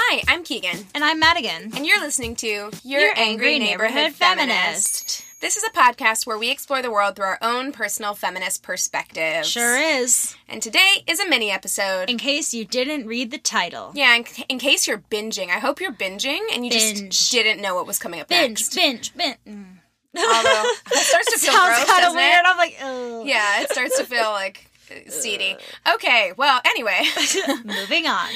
Hi, I'm Keegan. And I'm Madigan. And you're listening to Your Angry Neighborhood Feminist. This is a podcast where we explore the world through our own personal feminist perspectives. Sure is. And today is a mini episode. In case you didn't read the title. Yeah, in case you're binging. I hope you're binging and you just didn't know what was coming up next. Binge. Although, it starts to feel Sounds gross, kind of doesn't weird. it? I'm like, ugh. Yeah, it starts to feel like seedy. Okay, well, anyway. Moving on.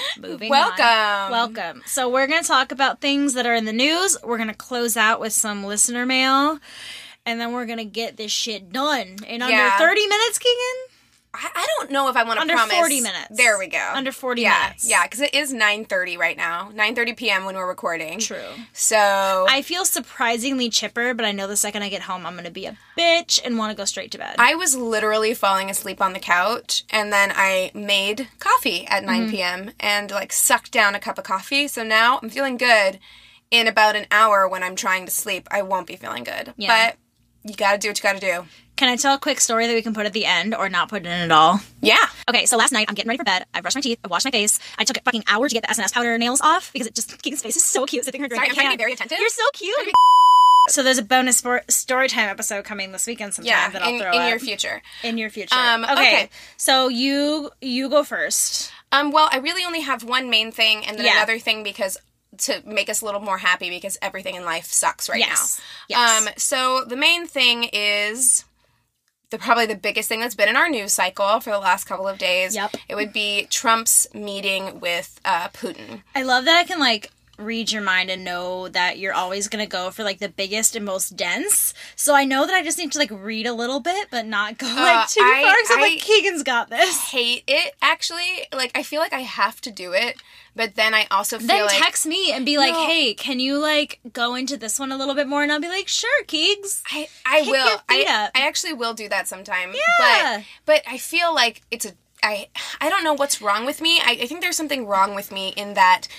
Welcome. So we're going to talk about things that are in the news. We're going to close out with some listener mail. And then we're going to get this shit done in under 30 minutes, Keegan? I don't know if I want to promise. Under 40 minutes. There we go. Under 40 minutes. Yeah, because it is 9:30 right now. 9:30 p.m. when we're recording. True. So I feel surprisingly chipper, but I know the second I get home, I'm going to be a bitch and want to go straight to bed. I was literally falling asleep on the couch, and then I made coffee at 9 p.m. and, sucked down a cup of coffee. So now I'm feeling good. In about an hour when I'm trying to sleep, I won't be feeling good. Yeah. But you gotta do what you gotta do. Can I tell a quick story that we can put at the end or not put in at all? Yeah. Okay, so last night I'm getting ready for bed. I brushed my teeth. I washed my face. I took a fucking hour to get the SNS powder nails off because Keegan's face is so cute sitting here drinking. Sorry, I'm trying to be very attentive. You're so cute. So there's a bonus story time episode coming this weekend sometime that I'll throw in up. your future. In your future. Okay. So you go first. Well, I really only have one main thing and then Yeah. another thing because to make us a little more happy because everything in life sucks right now. Yes. So the main thing is probably the biggest thing that's been in our news cycle for the last couple of days. Yep. It would be Trump's meeting with Putin. I love that I can read your mind and know that you're always going to go for the biggest and most dense. So I know that I just need to read a little bit but not go too far because I'm Keegan's got this. Hate it actually. I feel like I have to do it, but then I also feel then text me and be like, hey, can you go into this one a little bit more? And I'll be like, sure, Keegs. I will. I actually will do that sometime. Yeah. But I feel like I don't know what's wrong with me. I think there's something wrong with me in that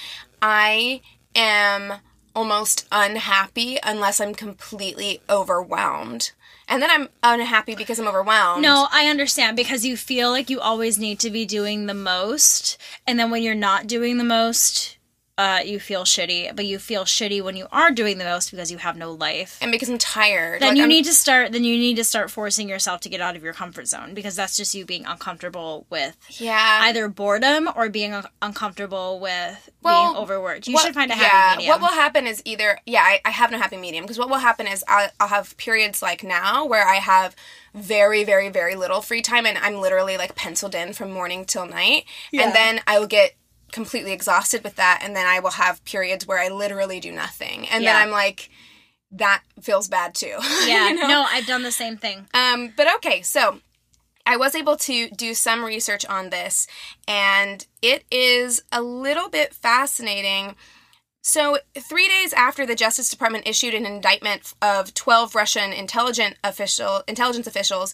I am almost unhappy unless I'm completely overwhelmed. And then I'm unhappy because I'm overwhelmed. No, I understand because you feel like you always need to be doing the most. And then when you're not doing the most, you feel shitty. But you feel shitty when you are doing the most because you have no life. And because I'm tired. Then you need to start forcing yourself to get out of your comfort zone because that's just you being uncomfortable with either boredom or being uncomfortable with being overworked. You should find a happy medium. What will happen is I have no happy medium because what will happen is I'll have periods like now where I have very, very, very little free time and I'm literally penciled in from morning till night. Yeah. And then I will get completely exhausted with that, and then I will have periods where I literally do nothing, and then I'm like, that feels bad too. Yeah, no, I've done the same thing. But okay, so I was able to do some research on this, and it is a little bit fascinating. So 3 days after the Justice Department issued an indictment of 12 Russian intelligence officials,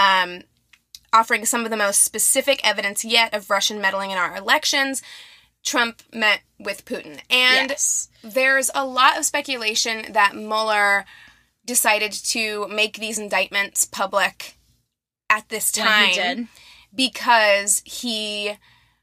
offering some of the most specific evidence yet of Russian meddling in our elections, Trump met with Putin. And there's a lot of speculation that Mueller decided to make these indictments public at this time because he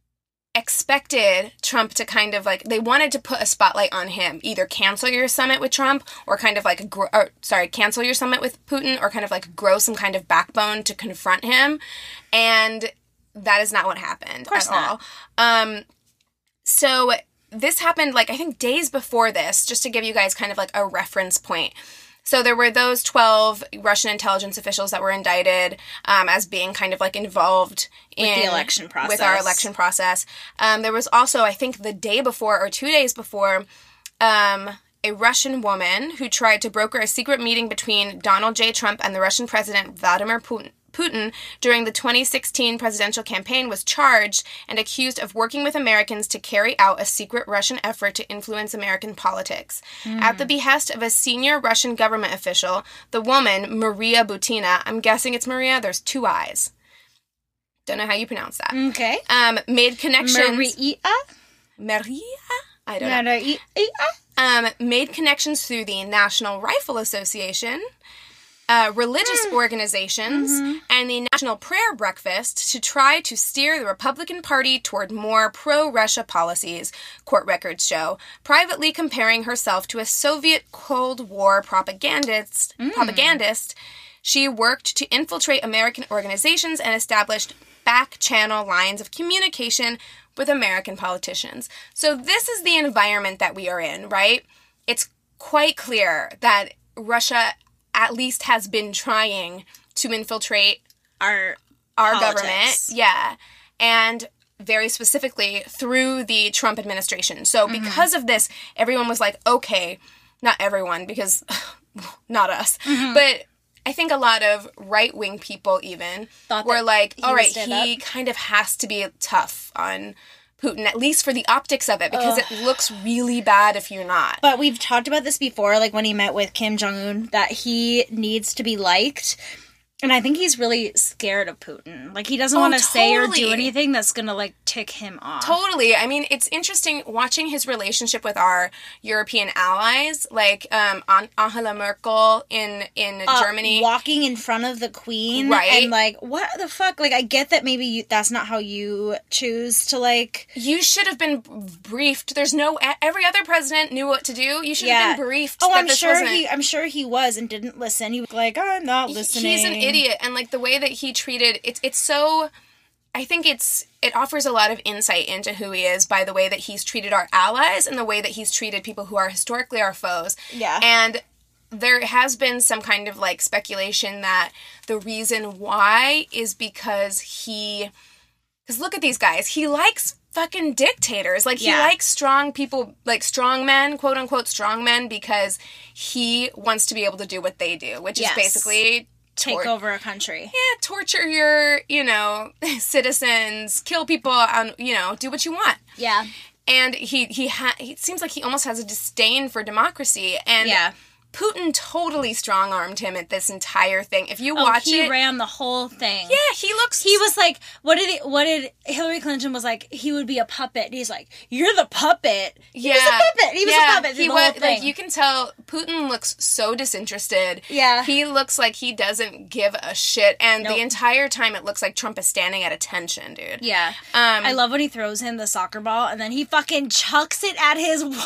expected Trump to kind of they wanted to put a spotlight on him, either cancel your summit with Trump or kind of cancel your summit with Putin or kind of grow some kind of backbone to confront him. And that is not what happened at all. So this happened I think days before this, just to give you guys kind of a reference point. So there were those 12 Russian intelligence officials that were indicted as being kind of involved in the election process. With our election process. There was also, I think the day before or 2 days before, a Russian woman who tried to broker a secret meeting between Donald J. Trump and the Russian President Vladimir Putin during the 2016 presidential campaign was charged and accused of working with Americans to carry out a secret Russian effort to influence American politics. At the behest of a senior Russian government official, the woman, Maria Butina, I'm guessing it's Maria, there's two I's. Don't know how you pronounce that. Okay. Made connections... Maria? I don't know. Made connections through the National Rifle Association, religious organizations and the National Prayer Breakfast to try to steer the Republican Party toward more pro-Russia policies, court records show, privately comparing herself to a Soviet Cold War propagandist. She worked to infiltrate American organizations and established back-channel lines of communication with American politicians. So this is the environment that we are in, right? It's quite clear that Russia at least has been trying to infiltrate our government. Yeah. And very specifically through the Trump administration. So because of this, everyone was like, okay, not everyone, because not us, but I think a lot of right-wing people even were like, all right, he kind of has to be tough on Putin, at least for the optics of it, because it looks really bad if you're not. But we've talked about this before, like when he met with Kim Jong-un, that he needs to be liked. And I think he's really scared of Putin. Like, he doesn't want to say or do anything that's going to, like, tick him off. Totally. I mean, it's interesting watching his relationship with our European allies, like Angela Merkel in Germany. Walking in front of the Queen. Right. And, like, what the fuck? Like, I get that maybe that's not how you choose to, like... You should have been briefed. Every other president knew what to do. You should have been briefed. Oh, I'm sure he was and didn't listen. He was like, I'm not listening. He's an idiot, and like the way that he treated it's so, I think it offers a lot of insight into who he is by the way that he's treated our allies and the way that he's treated people who are historically our foes. Yeah. And there has been some kind of like speculation that the reason why is because look at these guys, he likes fucking dictators. Like, he likes strong people, like strong men, quote unquote strong men, because he wants to be able to do what they do, which is basically take over a country. Yeah, torture your, citizens, kill people, do what you want. Yeah. And it seems like he almost has a disdain for democracy. And Putin totally strong-armed him at this entire thing. If you watch it... he ran the whole thing. Yeah, he was like... What did Hillary Clinton was like, he would be a puppet. And he's like, you're the puppet. He was a puppet. He was a puppet. He was, like, you can tell Putin looks so disinterested. Yeah. He looks like he doesn't give a shit. And the entire time it looks like Trump is standing at attention, dude. Yeah. I love when he throws him the soccer ball and then he fucking chucks it at his wife.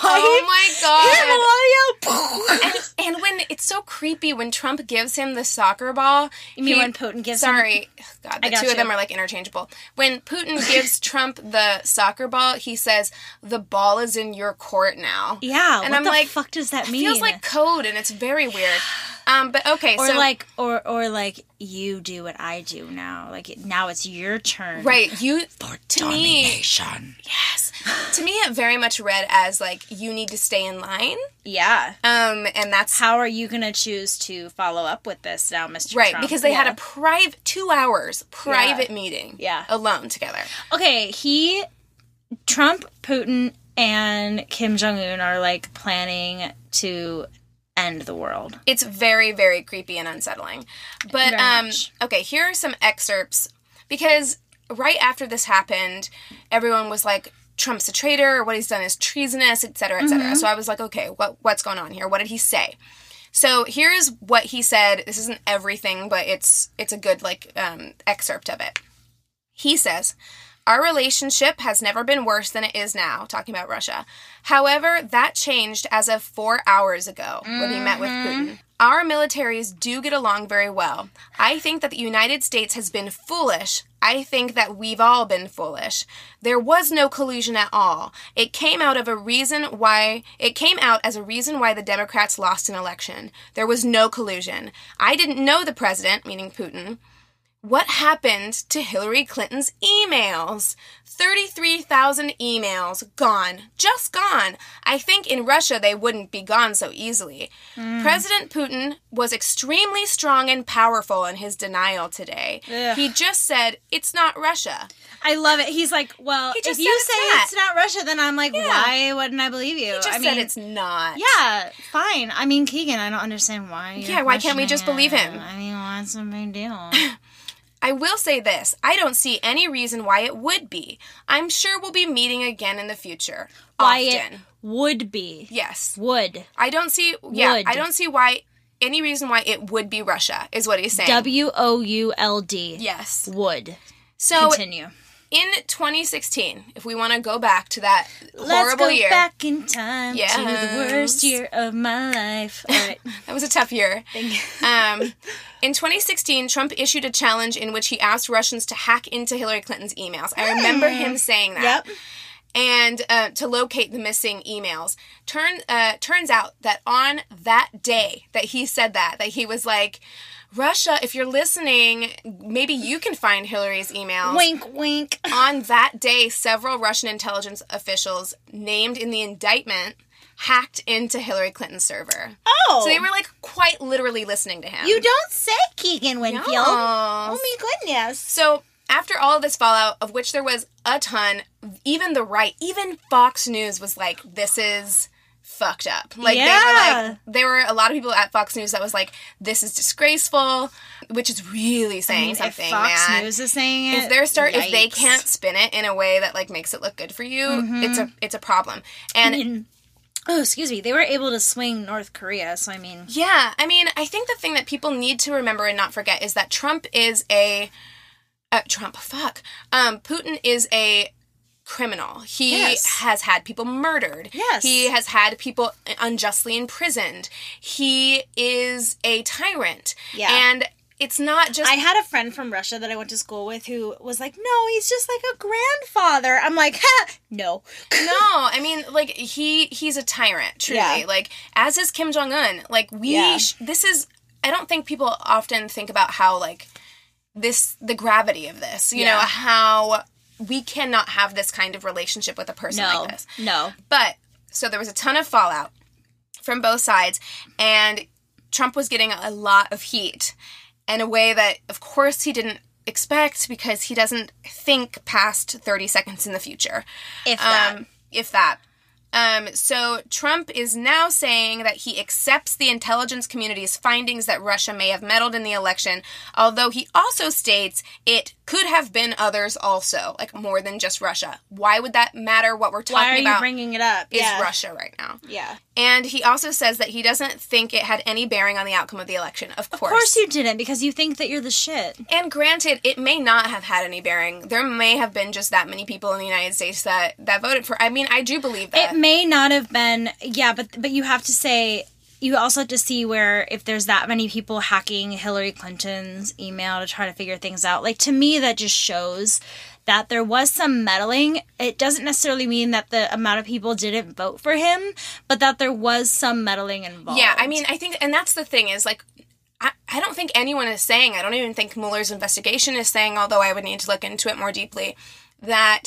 Oh my God. And when it's so creepy when Trump gives him the soccer ball. You mean when Putin gives him? Sorry. God, the two of them are like interchangeable. When Putin gives Trump the soccer ball, he says, the ball is in your court now. Yeah. And what the fuck does that mean? It feels like code and it's very weird. But okay, or like you do what I do now. Like now it's your turn. Right. For domination. Yes. To me it very much read as like you need to stay in line. Yeah. And that's how are you gonna choose to follow up with this now, Mr. Right, Trump? because they had a 2 hours private meeting. Yeah. Alone together. Okay, Trump, Putin, and Kim Jong-un are like planning to end the world. It's very, very creepy and unsettling. But, okay, here are some excerpts. Because right after this happened, everyone was like, Trump's a traitor, what he's done is treasonous, etc., etc. So I was like, okay, what's going on here? What did he say? So here's what he said. This isn't everything, but it's a good, excerpt of it. He says, our relationship has never been worse than it is now, talking about Russia. However, that changed as of 4 hours ago when he met with Putin. Our militaries do get along very well. I think that the United States has been foolish. I think that we've all been foolish. There was no collusion at all. It came out as a reason why the Democrats lost an election. There was no collusion. I didn't know the president, meaning Putin. What happened to Hillary Clinton's emails? 33,000 emails. Gone. Just gone. I think in Russia they wouldn't be gone so easily. President Putin was extremely strong and powerful in his denial today. Ugh. He just said, it's not Russia. I love it. He's like, well, if you say it's not Russia, then I'm like, why wouldn't I believe you? He just said it's not. Yeah, fine. I mean, Keegan, I don't understand why. Yeah, why can't we just believe him? I mean, what's the big deal? I will say this. I don't see any reason why it would be. I'm sure we'll be meeting again in the future. Why it would be. Yes. Would. I don't see... Yeah, I don't see why any reason why it would be Russia, is what he's saying. WOULD. Yes. Would. So, continue. In 2016, if we want to go back to that horrible year. Let's go back in time to the worst year of my life. All right. That was a tough year. Thank you. In 2016, Trump issued a challenge in which he asked Russians to hack into Hillary Clinton's emails. I remember him saying that. Yep. And to locate the missing emails. Turns out that on that day that he said that he was like, Russia, if you're listening, maybe you can find Hillary's emails. Wink, wink. On that day, several Russian intelligence officials named in the indictment hacked into Hillary Clinton's server. Oh. So they were, like, quite literally listening to him. You don't say, Keegan Winfield. Yes. Oh, my goodness. So after all of this fallout, of which there was a ton, even Fox News was like, this is fucked up. Like, there were a lot of people at Fox News that was like, this is disgraceful, which is really saying something, if Fox News is saying it, if they can't spin it in a way that, like, makes it look good for you, it's a problem. And excuse me, they were able to swing North Korea, so I mean... Yeah, I mean, I think the thing that people need to remember and not forget is that Trump is Putin is a criminal. He has had people murdered. Yes. He has had people unjustly imprisoned. He is a tyrant. Yeah. And it's not just... I had a friend from Russia that I went to school with who was like, no, he's just like a grandfather. I'm like, no. No, I mean, like, he's a tyrant, truly. Yeah. Like, as is Kim Jong-un. Like, this is... I don't think people often think about how, like, the gravity of this. You know, how... we cannot have this kind of relationship with a person like this. No. But, so there was a ton of fallout from both sides, and Trump was getting a lot of heat in a way that, of course, he didn't expect because he doesn't think past 30 seconds in the future. If that. So Trump is now saying that he accepts the intelligence community's findings that Russia may have meddled in the election, although he also states it could have been others also, like more than just Russia. Why would that matter? What we're talking about you bringing it up? Is Russia right now. Yeah. And he also says that he doesn't think it had any bearing on the outcome of the election. Of course. Of course you didn't, because you think that you're the shit. And granted, it may not have had any bearing. There may have been just that many people in the United States that voted for. I mean, I do believe that. It may not have been, but you have to say, you also have to see where if there's that many people hacking Hillary Clinton's email to try to figure things out. Like, to me, that just shows that there was some meddling. It doesn't necessarily mean that the amount of people didn't vote for him, but that there was some meddling involved. Yeah, I mean, I think, and that's the thing is, like, I don't think anyone is saying, I don't even think Mueller's investigation is saying, although I would need to look into it more deeply, that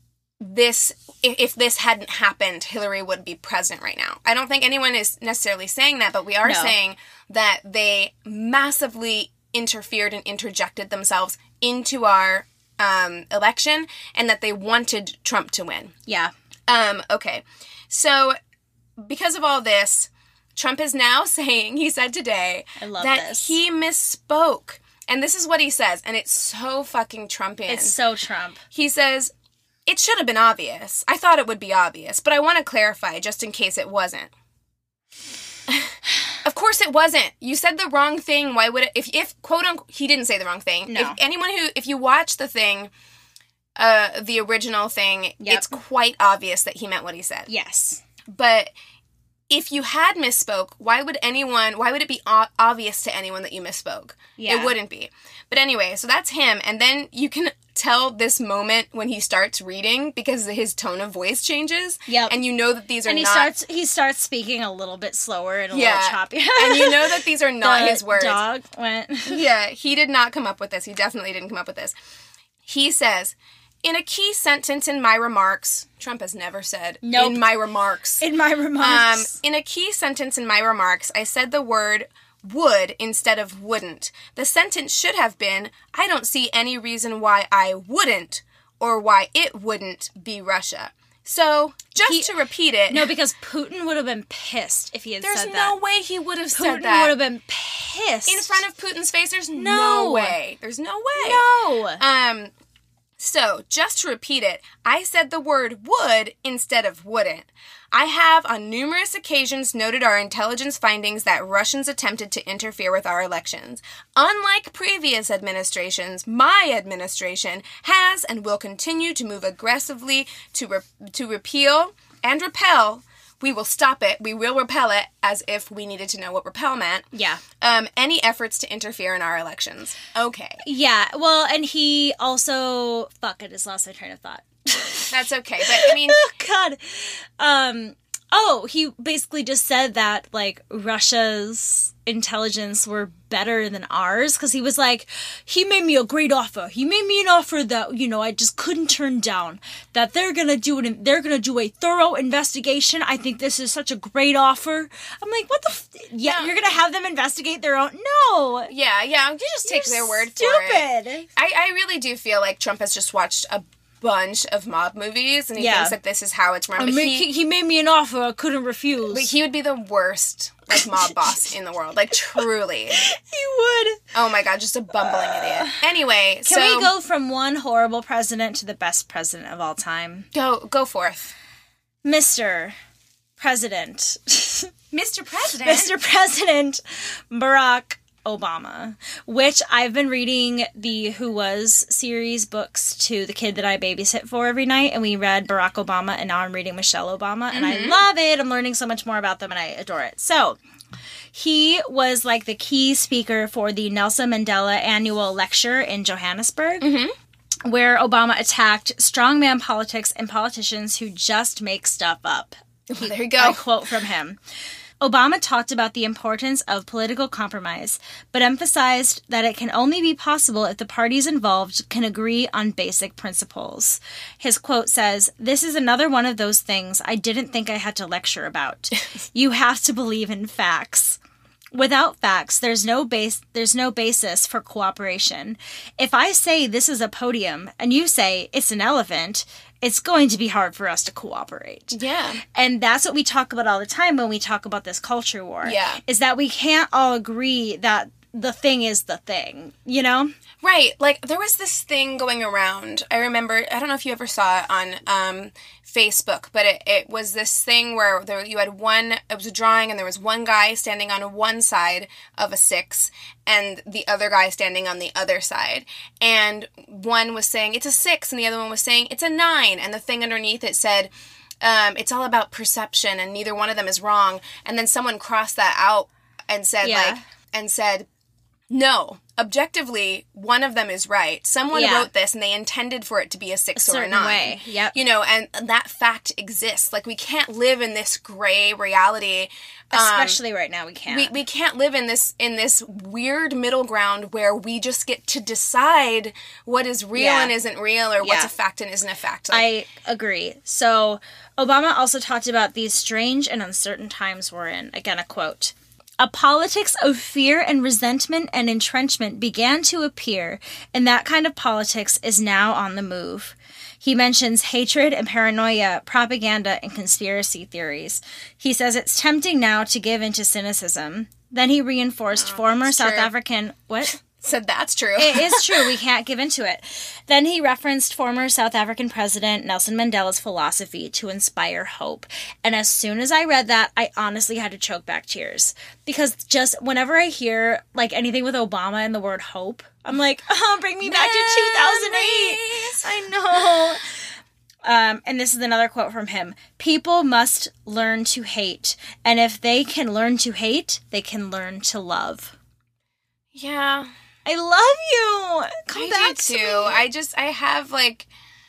if this hadn't happened, Hillary would be president right now. I don't think anyone is necessarily saying that, but we are saying that they massively interfered and interjected themselves into our election, and that they wanted Trump to win. Yeah. Okay. So, because of all this, Trump is now saying, he said today, he misspoke. And this is what he says, and it's so fucking Trumpian. It's so Trump. He says, it should have been obvious. I thought it would be obvious, but I want to clarify just in case it wasn't. Of course it wasn't. You said the wrong thing. Why would it, if quote unquote, he didn't say the wrong thing. No. If you watch the thing, the original thing, it's quite obvious that he meant what he said. Yes. But if you had misspoke, why would it be obvious to anyone that you misspoke? Yeah. It wouldn't be. But anyway, so that's him. And then you can tell this moment when he starts reading because his tone of voice changes. Yep. And you know that these are and he starts speaking a little bit slower and a little choppy. And you know that these are not his words. Dog went. Yeah, he did not come up with this. He definitely didn't come up with this. He says, in a key sentence in my remarks, Trump has never said, in my remarks. In my remarks. In a key sentence in my remarks, I said the word would instead of wouldn't. The sentence should have been, I don't see any reason why I wouldn't or why it wouldn't be Russia. So, to repeat it. No, because Putin would have been pissed if he had said that. There's no way he would have said that. Putin would have been pissed. In front of Putin's face, there's no way. There's no way. No. So, just to repeat it, I said the word would instead of wouldn't. I have on numerous occasions noted our intelligence findings that Russians attempted to interfere with our elections. Unlike previous administrations, my administration has and will continue to move aggressively to repeal and repel. We will stop it. We will repel it, as if we needed to know what repel meant. Yeah. Any efforts to interfere in our elections. Okay. Yeah. Well, and he also... Fuck, I just lost my train of thought. That's okay. But, I mean... Oh, God. He basically just said that, like, Russia's intelligence were better than ours, because he was like, he made me a great offer. He made me an offer that, you know, I just couldn't turn down. That they're gonna do a thorough investigation. I think this is such a great offer. I'm like, what the yeah, you're gonna have them investigate their own? No. Yeah, you just take their word for it. I really do feel like Trump has just watched a bunch of mob movies, and he thinks that this is how it's run. He made me an offer I couldn't refuse. Like, he would be the worst, like, mob boss in the world. Like, truly. He would. Oh my God, just a bumbling idiot. Anyway, Can we go from one horrible president to the best president of all time? Go forth. Mr. President. Mr. President? Mr. President Barack Obama, which I've been reading the Who Was series books to the kid that I babysit for every night, and we read Barack Obama, and now I'm reading Michelle Obama, and I love it. I'm learning so much more about them, and I adore it. So, he was like the key speaker for the Nelson Mandela annual lecture in Johannesburg, where Obama attacked strongman politics and politicians who just make stuff up. Well, there you go. I quote from him. Obama talked about the importance of political compromise, but emphasized that it can only be possible if the parties involved can agree on basic principles. His quote says, "This is another one of those things I didn't think I had to lecture about. You have to believe in facts. Without facts, there's no basis for cooperation. If I say this is a podium and you say it's an elephant, it's going to be hard for us to cooperate." Yeah. And that's what we talk about all the time when we talk about this culture war. Yeah. Is that we can't all agree that the thing is the thing, you know? Right. Like, there was this thing going around. I remember, I don't know if you ever saw it on Facebook, but it was this thing where it was a drawing, and there was one guy standing on one side of a 6 and the other guy standing on the other side. And one was saying it's a 6 and the other one was saying it's a 9. And the thing underneath it said, it's all about perception and neither one of them is wrong. And then someone crossed that out and said, no, objectively, one of them is right. Someone wrote this, and they intended for it to be a 6 or a 9. Way. Yep. You know, and that fact exists. Like, we can't live in this gray reality. Especially right now, we can't. We can't live in this weird middle ground where we just get to decide what is real and isn't real, or what's a fact and isn't a fact. Like, I agree. So, Obama also talked about these strange and uncertain times we're in. Again, a quote. "A politics of fear and resentment and entrenchment began to appear, and that kind of politics is now on the move." He mentions hatred and paranoia, propaganda, and conspiracy theories. He says it's tempting now to give into cynicism. Then he reinforced former South African... What? Said that's true. It is true. We can't give into it. Then he referenced former South African President Nelson Mandela's philosophy to inspire hope. And as soon as I read that, I honestly had to choke back tears. Because just whenever I hear like anything with Obama and the word hope, I'm like, oh, bring me back to 2008. I know. And this is another quote from him. "People must learn to hate. And if they can learn to hate, they can learn to love." Yeah. I love you. Come back to me. I have, like...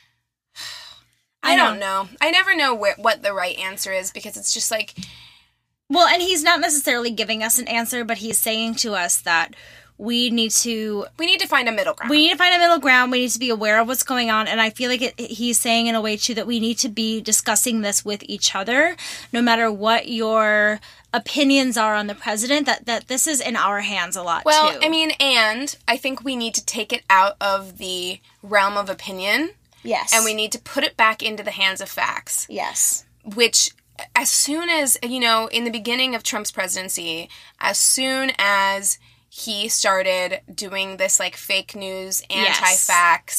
I don't know. I never know what the right answer is, because it's just like... Well, and he's not necessarily giving us an answer, but he's saying to us that we need to find a middle ground. We need to find a middle ground. We need to be aware of what's going on. And I feel like he's saying in a way, too, that we need to be discussing this with each other, no matter what your opinions are on the president, that this is in our hands a lot, too. Well, I mean, and I think we need to take it out of the realm of opinion. Yes. And we need to put it back into the hands of facts. Yes. Which, as soon as, you know, in the beginning of Trump's presidency, as soon as he started doing this, like, fake news, anti-facts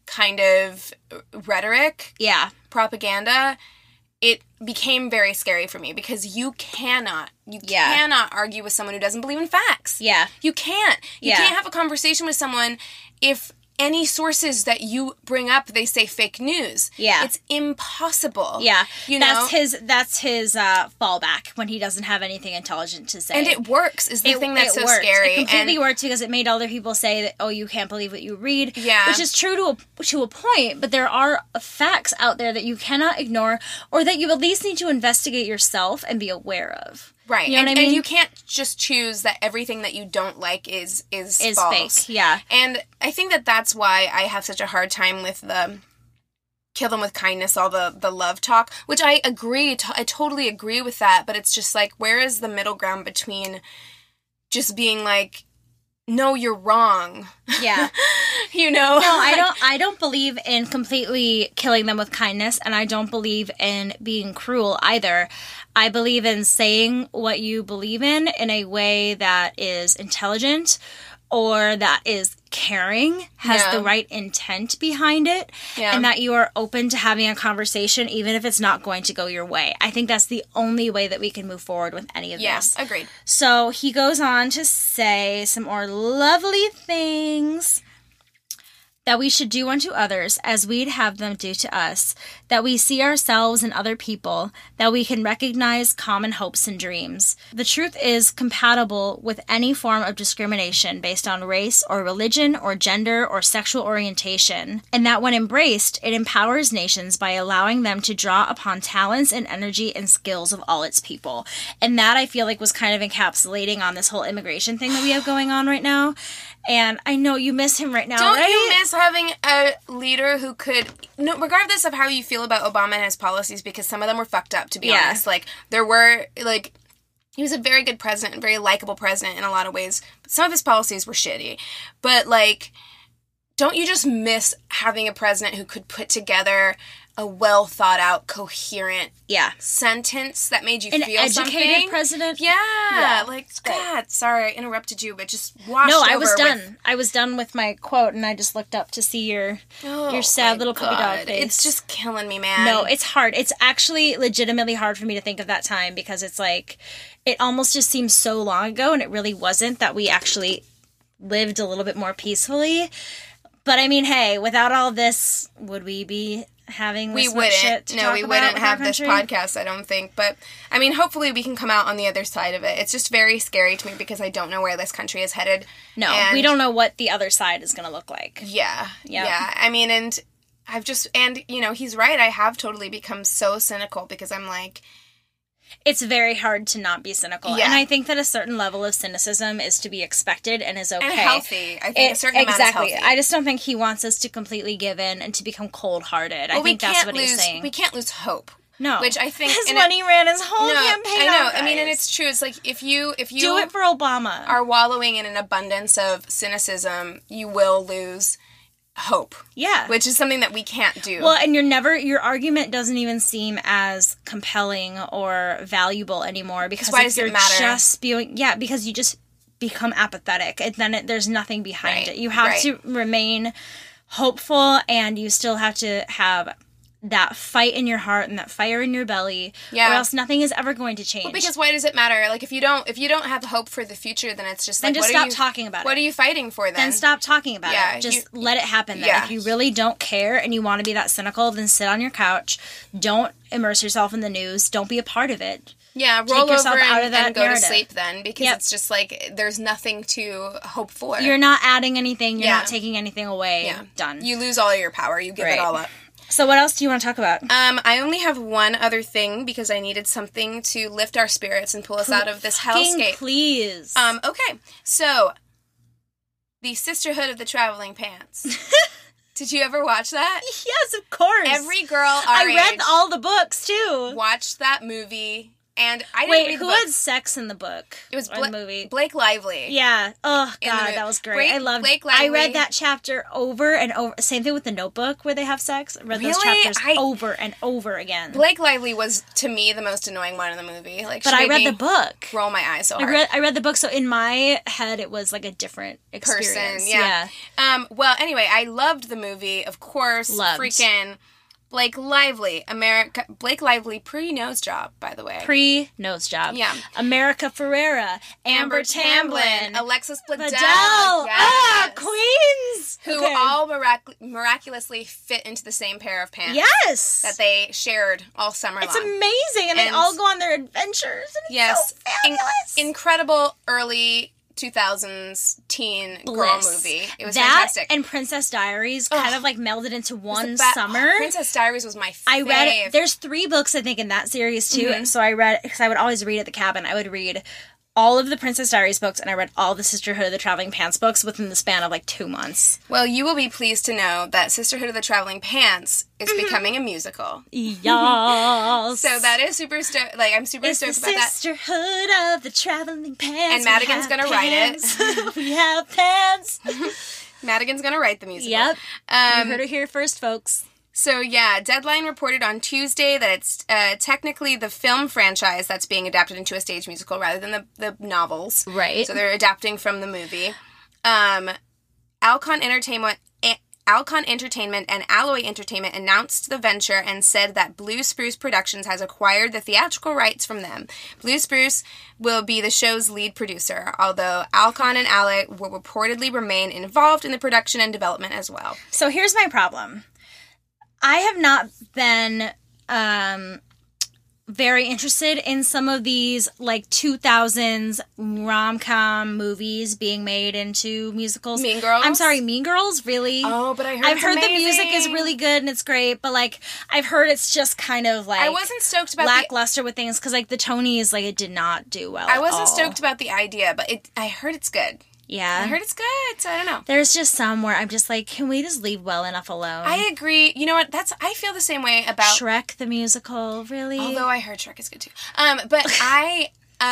kind of rhetoric, propaganda, it became very scary for me because you cannot argue with someone who doesn't believe in facts. Yeah. You can't. You can't have a conversation with someone if any sources that you bring up, they say fake news. Yeah. It's impossible. Yeah. You know? That's his fallback when he doesn't have anything intelligent to say. And it works is the thing that's so scary. It completely worked because it made other people say that, oh, you can't believe what you read. Yeah. Which is true to a point, but there are facts out there that you cannot ignore or that you at least need to investigate yourself and be aware of. Right. You know what I mean? And you can't just choose that everything that you don't like is false. Fake. Yeah. And I think that that's why I have such a hard time with the kill them with kindness, all the love talk, which I agree. I totally agree with that. But it's just like, where is the middle ground between just being like, no, you're wrong. Yeah. You know? No, I don't believe in completely killing them with kindness, and I don't believe in being cruel either. I believe in saying what you believe in a way that is intelligent or that is caring, has the right intent behind it, and that you are open to having a conversation even if it's not going to go your way. I think that's the only way that we can move forward with any of this. Yes, agreed. So he goes on to say some more lovely things. That we should do unto others as we'd have them do to us, that we see ourselves in other people, that we can recognize common hopes and dreams. The truth is compatible with any form of discrimination based on race or religion or gender or sexual orientation, and that when embraced, it empowers nations by allowing them to draw upon talents and energy and skills of all its people. And that I feel like was kind of encapsulating on this whole immigration thing that we have going on right now. And I know you miss him right now, Don't right? you miss having a leader who could, no, regardless of how you feel about Obama and his policies, because some of them were fucked up, to be honest. Like, there were, like, he was a very good president, a very likable president in a lot of ways. But some of his policies were shitty. But, like, don't you just miss having a president who could put together a well-thought-out, coherent sentence that made you feel something? An educated president? Yeah. Like, God, sorry, I interrupted you, but just washed over. No, I was done. I was done with my quote, and I just looked up to see your sad little puppy dog face. It's just killing me, man. No, it's hard. It's actually legitimately hard for me to think of that time, because it's like, it almost just seems so long ago, and it really wasn't, that we actually lived a little bit more peacefully. But I mean, hey, without all this, would we be having this much shit to talk about? We wouldn't have this podcast, I don't think. But, I mean, hopefully we can come out on the other side of it. It's just very scary to me because I don't know where this country is headed. No, we don't know what the other side is going to look like. Yeah. I mean, and I've just, and, you know, he's right. I have totally become so cynical because I'm like, it's very hard to not be cynical. Yeah. And I think that a certain level of cynicism is to be expected and is okay. And healthy. I think a certain amount is healthy. I just don't think he wants us to completely give in and to become cold-hearted. I think that's what he's saying. We can't lose hope. No. Which I think... That's when he ran his whole campaign. I know. Guys. I mean, and it's true. It's like, if you do it for Obama. Are wallowing in an abundance of cynicism, you will lose hope. Yeah. Which is something that we can't do. Well, and your argument doesn't even seem as compelling or valuable anymore, because why does it matter? Just spewing, because you just become apathetic, and then there's nothing behind it. You have to remain hopeful, and you still have to have that fight in your heart and that fire in your belly, or else nothing is ever going to change. Well, because why does it matter? Like, if you don't have hope for the future, then it's just like, then just stop talking about it. What are you fighting for then? Then stop talking about it. Just let it happen then. If you really don't care and you want to be that cynical, then sit on your couch. Don't immerse yourself in the news. Don't be a part of it. Yeah, roll over and go to sleep then, because it's just like, there's nothing to hope for. You're not adding anything. You're not taking anything away. Yeah. Done. You lose all your power. You give it all up. So what else do you want to talk about? I only have one other thing because I needed something to lift our spirits and pull us out of this hellscape. Please. Okay. So, the Sisterhood of the Traveling Pants. Did you ever watch that? Yes, of course. Every girl our age, read all the books too. Watched that movie And I didn't read the who book. had sex in the book? It was the movie. Blake Lively. Yeah. Oh, God, that was great. I loved Blake Lively. I read that chapter over and over. Same thing with The Notebook, where they have sex. I read those chapters over and over again. Blake Lively was, to me, the most annoying one in the movie. Like, but I read the book. Roll my eyes so hard. I read the book, so in my head, it was like a different experience. Person, yeah. Well, anyway, I loved the movie, of course. Freaking Blake Lively, Blake Lively pre-nose job, by the way. Pre-nose job. Yeah. America Ferrera, Amber Tamblyn, Alexis Bledel. Yes. Queens! Who all miraculously fit into the same pair of pants. Yes! That they shared all summer long. It's amazing, and they all go on their adventures, and it's so fabulous. Incredible early 2000s teen girl movie. It was fantastic. And Princess Diaries kind of like melded into one summer. Princess Diaries was my fave. I read it. There's 3 books, I think, in that series too. Mm-hmm. So I read, because I would always read at the cabin, I would read all of the Princess Diaries books, and I read all the Sisterhood of the Traveling Pants books within the span of like 2 months. Well, you will be pleased to know that Sisterhood of the Traveling Pants is becoming a musical. Yes. So that is super stoked. Like, I'm super stoked about that. Sisterhood of the Traveling Pants. And Madigan's gonna write it. We have pants. Madigan's gonna write the musical. Yep. You heard it here first, folks. So, yeah, Deadline reported on Tuesday that it's technically the film franchise that's being adapted into a stage musical rather than the novels. Right. So they're adapting from the movie. Alcon Entertainment and Alloy Entertainment announced the venture and said that Blue Spruce Productions has acquired the theatrical rights from them. Blue Spruce will be the show's lead producer, although Alcon and Alloy will reportedly remain involved in the production and development as well. So here's my problem. I have not been very interested in some of these like 2000s rom-com movies being made into musicals. Mean Girls? I'm sorry, Mean Girls? Really? Oh, but I've heard the music is really good and it's great, but like I've heard it's just kind of like I wasn't stoked about lackluster with things, because like the Tonys, like it did not do well. I wasn't stoked about the idea, but I heard it's good. Yeah. I heard it's good, so I don't know. There's just some where I'm just like, can we just leave well enough alone? I agree. You know what? I feel the same way about Shrek the musical, really. Although I heard Shrek is good too. But I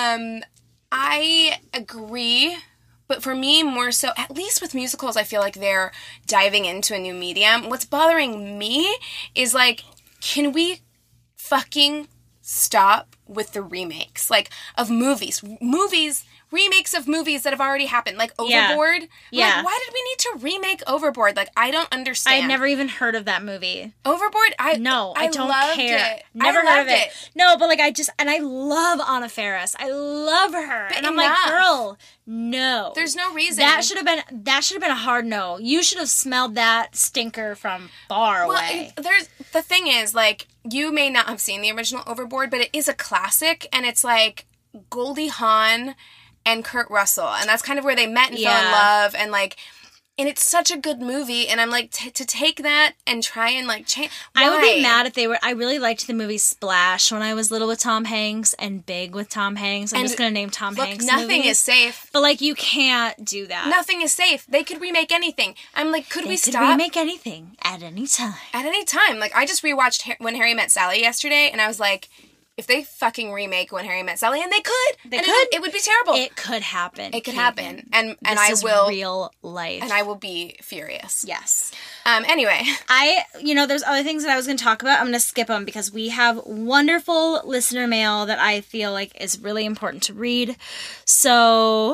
agree. But for me, more so, at least with musicals, I feel like they're diving into a new medium. What's bothering me is like, can we fucking stop with the remakes, like, of movies? Remakes of movies that have already happened, like Overboard. Yeah. Like, why did we need to remake Overboard? Like, I don't understand. I've never even heard of that movie. Overboard? I don't care. Never heard of it. No, but like I love Anna Faris. I love her. But and I'm like, girl, no. There's no reason. That should have been a hard no. You should have smelled that stinker from far away. The thing is, like, you may not have seen the original Overboard, but it is a classic, and it's like Goldie Hawn and Kurt Russell, and that's kind of where they met and fell in love, and like, and it's such a good movie, and I'm like, to take that and try and like change. Why? I would be mad if they were. I really liked the movie Splash when I was little with Tom Hanks, and Big with Tom Hanks. I'm just gonna name Tom Hanks. Nothing is safe, but like you can't do that. Nothing is safe. They could remake anything. I'm like, could we stop? They could remake anything at any time. At any time. Like, I just rewatched When Harry Met Sally yesterday, and I was like, if they fucking remake When Harry Met Sally, and they could, it would be terrible. It could happen. It could happen, and this I will real life, and I will be furious. Yes. Anyway, there's other things that I was going to talk about. I'm going to skip them because we have wonderful listener mail that I feel like is really important to read. So,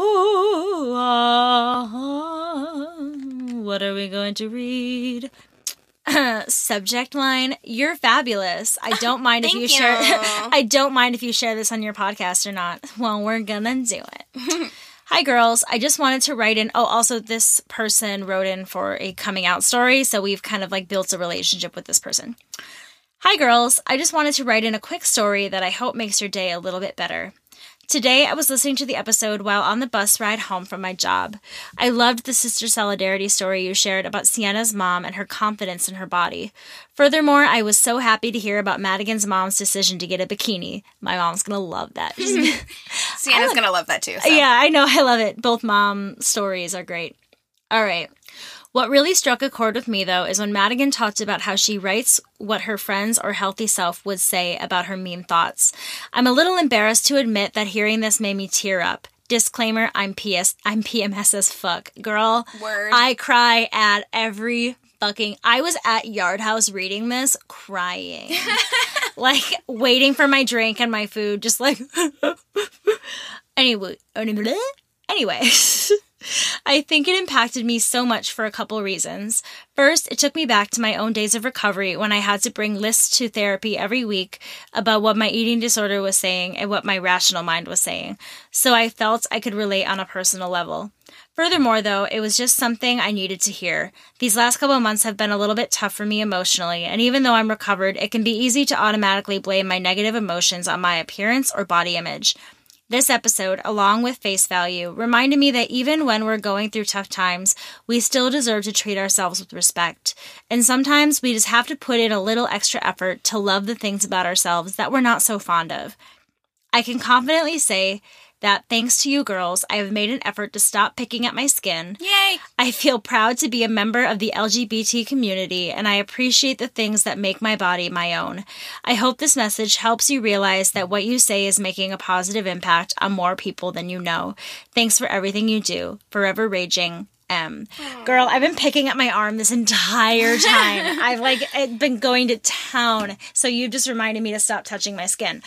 what are we going to read? Subject line: You're fabulous. I don't mind if you share. I don't mind if you share this on your podcast or not. Well, we're gonna do it. Hi, girls. I just wanted to write in. Oh, also, this person wrote in for a coming out story, so we've kind of like built a relationship with this person. Hi, girls. I just wanted to write in a quick story that I hope makes your day a little bit better. Today, I was listening to the episode while on the bus ride home from my job. I loved the sister solidarity story you shared about Sienna's mom and her confidence in her body. Furthermore, I was so happy to hear about Madigan's mom's decision to get a bikini. My mom's gonna love that. Sienna's gonna love that too. So. Yeah, I know. I love it. Both mom stories are great. All right. What really struck a chord with me, though, is when Madigan talked about how she writes what her friends or healthy self would say about her mean thoughts. I'm a little embarrassed to admit that hearing this made me tear up. Disclaimer, I'm PMS as fuck. Girl, Word. I cry at every fucking... I was at Yard House reading this, crying. Like, waiting for my drink and my food, just like... Anyway, I think it impacted me so much for a couple reasons. First, it took me back to my own days of recovery when I had to bring lists to therapy every week about what my eating disorder was saying and what my rational mind was saying, so I felt I could relate on a personal level. Furthermore, though, it was just something I needed to hear. These last couple of months have been a little bit tough for me emotionally, and even though I'm recovered, it can be easy to automatically blame my negative emotions on my appearance or body image. This episode, along with Face Value, reminded me that even when we're going through tough times, we still deserve to treat ourselves with respect. And sometimes we just have to put in a little extra effort to love the things about ourselves that we're not so fond of. I can confidently say that thanks to you girls, I have made an effort to stop picking at my skin. Yay! I feel proud to be a member of the LGBT community, and I appreciate the things that make my body my own. I hope this message helps you realize that what you say is making a positive impact on more people than you know. Thanks for everything you do. Forever Raging, M. Girl, I've been picking at my arm this entire time. I've been going to town, so you just reminded me to stop touching my skin.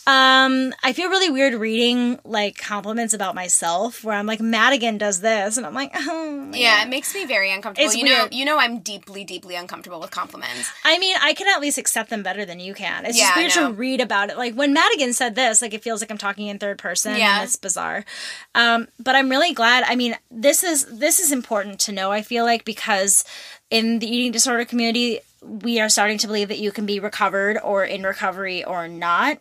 I feel really weird reading, like, compliments about myself, where I'm like, Madigan does this, and I'm like, oh, yeah, it makes me very uncomfortable. It's weird. You know I'm deeply, deeply uncomfortable with compliments. I mean, I can at least accept them better than you can. It's just weird to read about it. Like, when Madigan said this, like, it feels like I'm talking in third person, and it's bizarre. But I'm really glad. I mean, this is important to know, I feel like, because in the eating disorder community, we are starting to believe that you can be recovered or in recovery or not.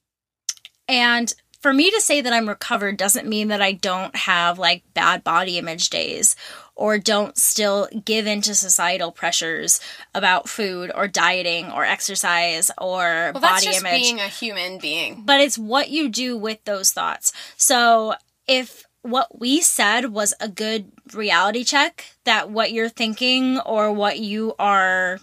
And for me to say that I'm recovered doesn't mean that I don't have, like, bad body image days or don't still give into societal pressures about food or dieting or exercise or body image. Well, that's just being a human being. But it's what you do with those thoughts. So if what we said was a good reality check, that what you're thinking or what you are,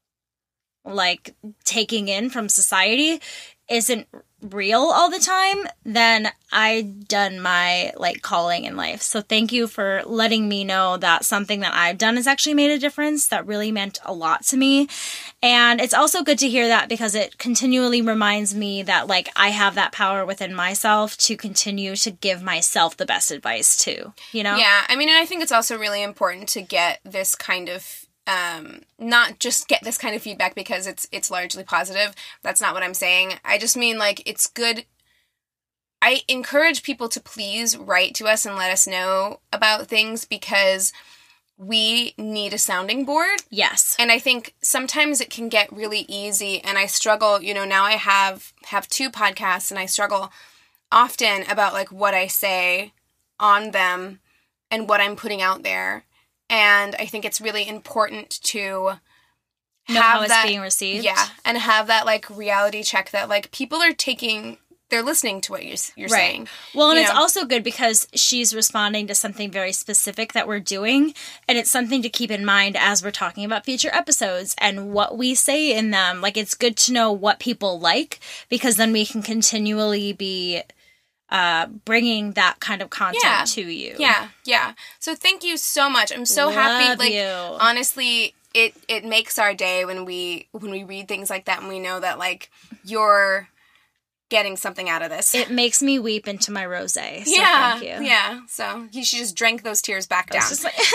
like, taking in from society isn't real all the time, then I've done my, like, calling in life. So thank you for letting me know that something that I've done has actually made a difference. That really meant a lot to me. And it's also good to hear that because it continually reminds me that, like, I have that power within myself to continue to give myself the best advice too, you know? Yeah, I mean, and I think it's also really important to get this kind of not just get this kind of feedback because it's largely positive. That's not what I'm saying. I just mean, like, it's good. I encourage people to please write to us and let us know about things because we need a sounding board. Yes. And I think sometimes it can get really easy, and I struggle, you know, now I have 2 podcasts and I struggle often about, like, what I say on them and what I'm putting out there. And I think it's really important to know how it's being received. Yeah, and have that, like, reality check that, like, people are they're listening to what you're saying. Well, and it's also good because she's responding to something very specific that we're doing, and it's something to keep in mind as we're talking about future episodes and what we say in them. Like, it's good to know what people like because then we can continually be bringing that kind of content to you. Yeah. So thank you so much. I'm so happy. Like, honestly, it makes our day when we read things like that and we know that, like, you're getting something out of this. It makes me weep into my rosé. So thank you. Yeah. So you should just drink those tears back down. Just like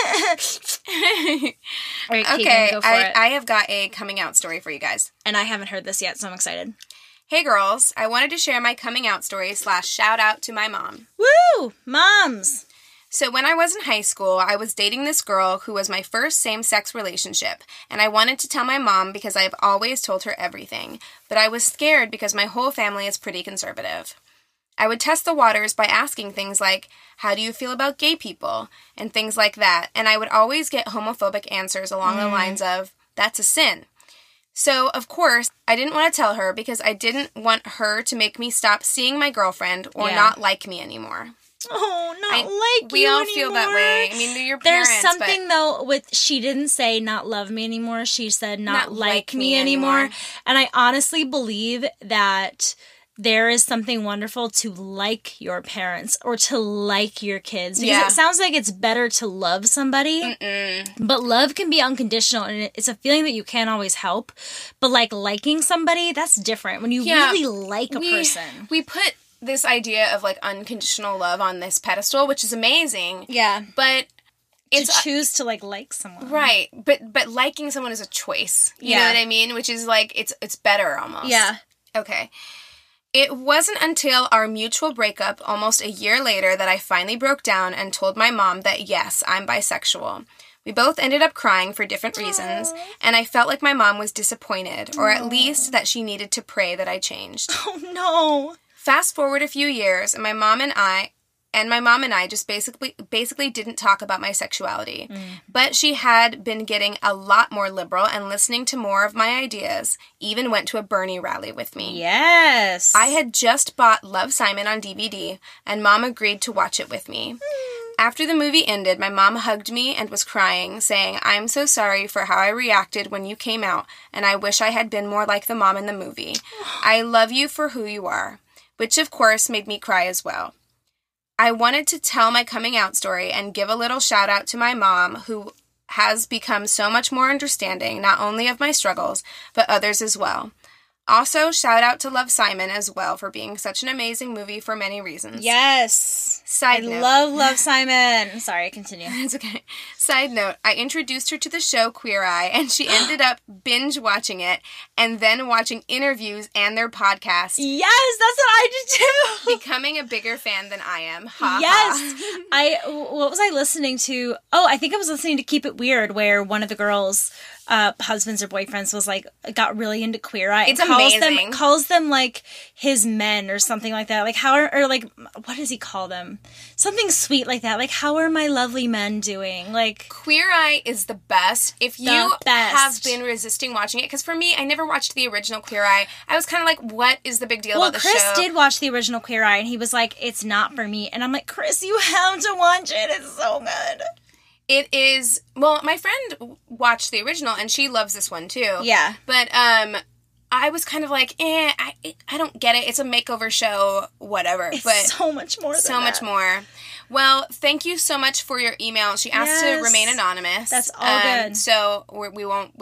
All right, Keegan, okay, go for it. I have got a coming out story for you guys. And I haven't heard this yet, so I'm excited. Hey girls, I wanted to share my coming out story / shout out to my mom. Woo! Moms! So when I was in high school, I was dating this girl who was my first same-sex relationship, and I wanted to tell my mom because I have always told her everything, but I was scared because my whole family is pretty conservative. I would test the waters by asking things like, how do you feel about gay people? And things like that, and I would always get homophobic answers along the lines of, that's a sin. So, of course, I didn't want to tell her because I didn't want her to make me stop seeing my girlfriend or not like me anymore. Oh, not we all feel that way. I mean, they're your parents. There's something, though, with she didn't say not love me anymore. She said not like me anymore. And I honestly believe that there is something wonderful to like your parents or to like your kids. Because it sounds like it's better to love somebody. But love can be unconditional, and it's a feeling that you can't always help. But, like, liking somebody, that's different. When you really like a person. We put this idea of, like, unconditional love on this pedestal, which is amazing. Yeah. But it's to choose to like someone. Right. But liking someone is a choice. You know what I mean? Which is, like, it's better almost. Yeah. Okay. It wasn't until our mutual breakup almost a year later that I finally broke down and told my mom that, yes, I'm bisexual. We both ended up crying for different reasons, and I felt like my mom was disappointed, or at least that she needed to pray that I changed. Oh, no. Fast forward a few years, and my mom and I just basically didn't talk about my sexuality. But she had been getting a lot more liberal and listening to more of my ideas, even went to a Bernie rally with me. Yes. I had just bought Love, Simon on DVD, and Mom agreed to watch it with me. After the movie ended, my mom hugged me and was crying, saying, "I'm so sorry for how I reacted when you came out, and I wish I had been more like the mom in the movie. I love you for who you are," which of course made me cry as well. I wanted to tell my coming out story and give a little shout out to my mom, who has become so much more understanding, not only of my struggles, but others as well. Also, shout out to Love, Simon as well for being such an amazing movie for many reasons. Yes. Side note. I love Simon. Sorry, continue. It's okay. Side note, I introduced her to the show Queer Eye, and she ended up binge watching it and then watching interviews and their podcast. Yes, that's what I did too. Becoming a bigger fan than I am. Ha Yes. What was I listening to? Oh, I think I was listening to Keep It Weird, where one of the girls' husbands or boyfriends was like, got really into Queer Eye. It's amazing. Calls them like his men or something like that. Like, what does he call them? Something sweet like that. Like, how are my lovely men doing? Like, Queer Eye is the best. If you have been resisting watching it, because for me, I never watched the original Queer Eye. I was kind of like, what is the big deal about the show? Well, Chris did watch the original Queer Eye, and he was like, it's not for me. And I'm like, Chris, you have to watch it. It's so good. It is, well, my friend watched the original, and she loves this one, too. Yeah. But, I was kind of like, I don't get it. It's a makeover show, whatever. It's but so much more than so much more. Well, thank you so much for your email. She asked to remain anonymous. That's all good. So we won't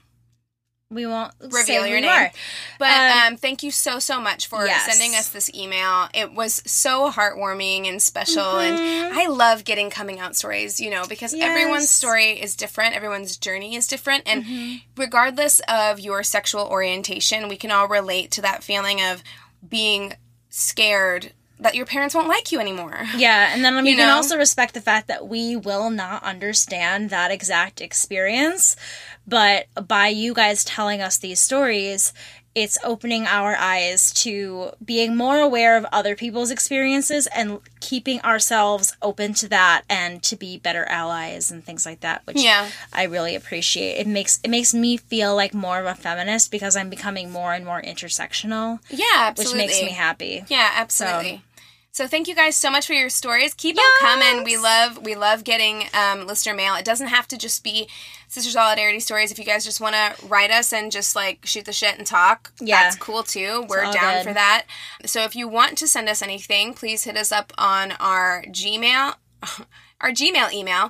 reveal your name. But thank you so much for sending us this email. It was so heartwarming and special, and I love getting coming out stories, because everyone's story is different, everyone's journey is different, and regardless of your sexual orientation, we can all relate to that feeling of being scared that your parents won't like you anymore. Yeah, and then we can also respect the fact that we will not understand that exact experience, but by you guys telling us these stories, it's opening our eyes to being more aware of other people's experiences and keeping ourselves open to that and to be better allies and things like that, which I really appreciate. It makes me feel like more of a feminist because I'm becoming more and more intersectional. Yeah, absolutely. Which makes me happy. Yeah, absolutely. So thank you guys so much for your stories. Keep them coming. We love getting listener mail. It doesn't have to just be Sister Solidarity stories. If you guys just want to write us and just like shoot the shit and talk, that's cool too. We're down for that. So if you want to send us anything, please hit us up on our Gmail email,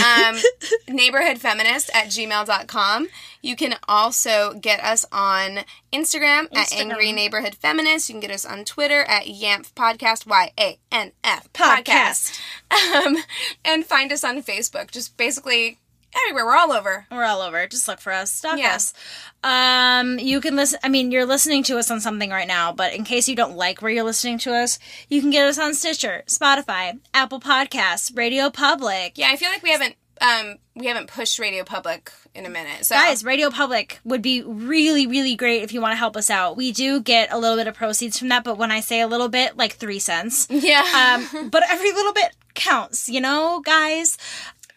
neighborhoodfeminist@gmail.com. You can also get us on Instagram at Angry Neighborhood Feminist. You can get us on Twitter at YANF Podcast, YANF Podcast. And find us on Facebook. Just basically everywhere. We're all over. We're all over. Just look for us. Stalk us. You can listen. I mean, you're listening to us on something right now, but in case you don't like where you're listening to us, you can get us on Stitcher, Spotify, Apple Podcasts, Radio Public. Yeah, I feel like we haven't pushed Radio Public in a minute. So guys, Radio Public would be really, really great if you want to help us out. We do get a little bit of proceeds from that, but when I say a little bit, like 3 cents. Yeah. But every little bit counts, guys.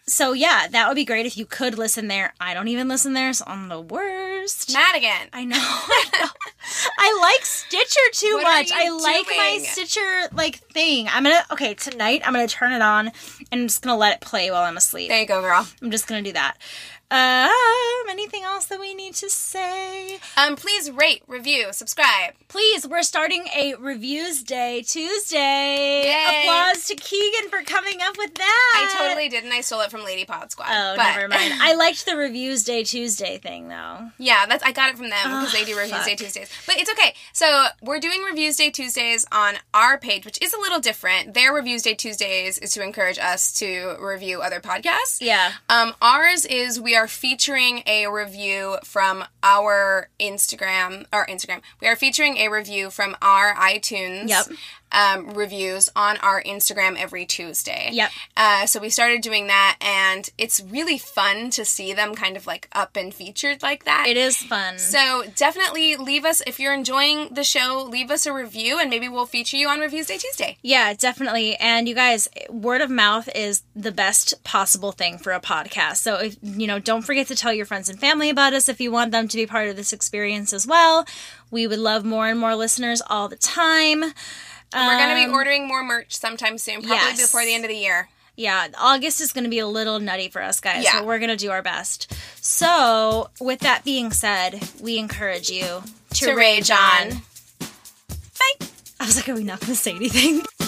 So yeah, that would be great if you could listen there. I don't even listen there, so I'm the worst. Madigan. I know. I like Stitcher too much. I like my Stitcher thing. Tonight I'm gonna turn it on and I'm just gonna let it play while I'm asleep. There you go, girl. I'm just gonna do that. Anything else that we need to say? Please rate, review, subscribe. Please, we're starting a Reviews Day Tuesday. Yay. Applause to Keegan for coming up with that. I totally didn't. I stole it from Lady Pod Squad. Oh, never mind. I liked the Reviews Day Tuesday thing, though. Yeah, I got it from them because they do Reviews Day Tuesdays. But it's okay. So we're doing Reviews Day Tuesdays on our page, which is a little different. Their Reviews Day Tuesdays is to encourage us to review other podcasts. Yeah. Ours is we are featuring a review from our Instagram. We are featuring a review from our iTunes. Yep. Reviews on our Instagram every Tuesday. Yep. So we started doing that, and it's really fun to see them kind of up and featured like that. It is fun. So definitely leave us, if you're enjoying the show, leave us a review, and maybe we'll feature you on Reviews Day Tuesday. Yeah, definitely. And you guys, word of mouth is the best possible thing for a podcast. So, if, don't forget to tell your friends and family about us if you want them to be part of this experience as well. We would love more and more listeners all the time. We're going to be ordering more merch sometime soon, probably before the end of the year. Yeah, August is going to be a little nutty for us, guys, but we're going to do our best. So, with that being said, we encourage you to rage on. Bye! I was like, are we not going to say anything?